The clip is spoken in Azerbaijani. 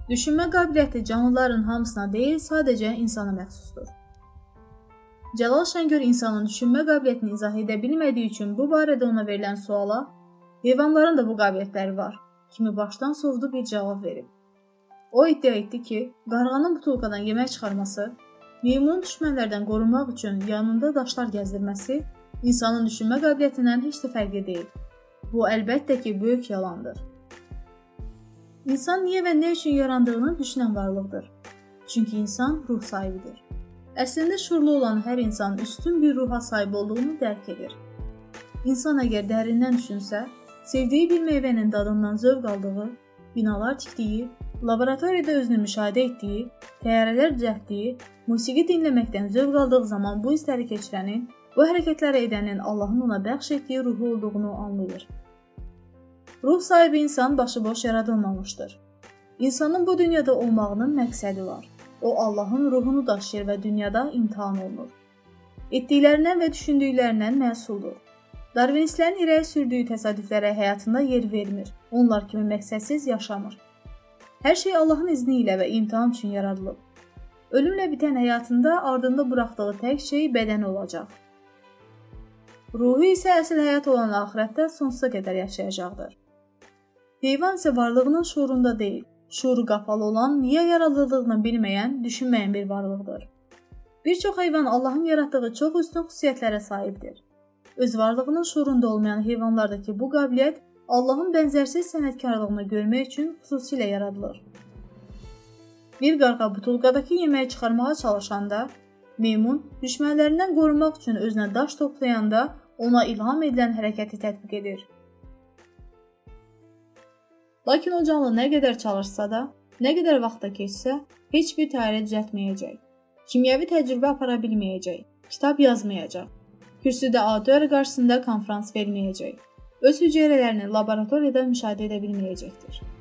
Düşünmə qabiliyyəti canlıların hamısına deyil, sadəcə insana məxsusdur. Cəlal Şəngör insanın düşünmə qabiliyyətini izah edə bilmədiyi üçün bu barədə ona verilən suala heyvanların da bu qabiliyyətləri var kimi başdan sovdu bir cavab verib. O iddia etdi ki, qarğanın butulkadan yemək çıxarması, meymunun düşmənlərdən qorunmaq üçün yanında daşlar gəzdirməsi insanın düşünmə qabiliyyətindən heç də fərqli deyil. Bu əlbəttə ki, böyük yalandır. İnsan niyə və nə üçün yarandığını düşünən varlıqdır. Çünki insan ruh sahibidir. Əslində şuurlu olan hər insan üstün bir ruha sahib olduğunu dərk edir. İnsan əgər dərindən düşünsə, sevdiyi bir meyvənin dadından zövq aldığı, binalar tikdiyi, laboratoriyada özünü müşahidə etdiyi, təyyarələr düzəltdiyi, musiqi dinləməkdən zövq aldığı zaman bu hissləri keçirənin, bu hərəkətləri edənin Allahın ona bəxş etdiyi ruhu olduğunu anlayır. Ruh sahibi insan başıboş yaradılmamışdır. İnsanın bu dünyada olmağının məqsədi var. O, Allahın ruhunu daşıyır və dünyada imtihan olunur. Etdiklərindən və düşündüklərindən məsuldur. Darvinistlərin irəli sürdüyü təsadüflərə həyatında yer vermir. Onlar kimi məqsədsiz yaşamır. Hər şey Allahın izni ilə və imtihan üçün yaradılıb. Ölümlə bitən həyatında ardında buraxdığı tək şey bədən olacaq. Ruhu isə əsl həyat olan axirətdə sonsuza qədər yaşayacaqdır. Heyvan isə varlığının şuurunda deyil, şuuru qapalı olan, niyə yaradıldığını bilməyən, düşünməyən bir varlıqdır. Bir çox heyvan Allahın yaratdığı çox üstün xüsusiyyətlərə sahibdir. Öz varlığının şuurunda olmayan heyvanlardakı bu qabiliyyət Allahın bənzərsiz sənətkarlığını görmək üçün xüsusilə yaradılır. Bir qarğa butulkadakı yeməyi çıxarmağa çalışanda, meymun düşmənlərindən qorunmaq üçün özünə daş toplayanda ona ilham edilən hərəkəti tətbiq edir. Lakin o canlı nə qədər çalışsa da, nə qədər vaxta keçsə, heç bir təyyarə düzəltməyəcək. Kimyəvi təcrübə apara bilməyəcək, kitab yazmayacaq, kürsüdə auditoriya qarşısında konfrans verməyəcək, öz hüceyrələrini laboratoriyada müşahidə edə bilməyəcəkdir.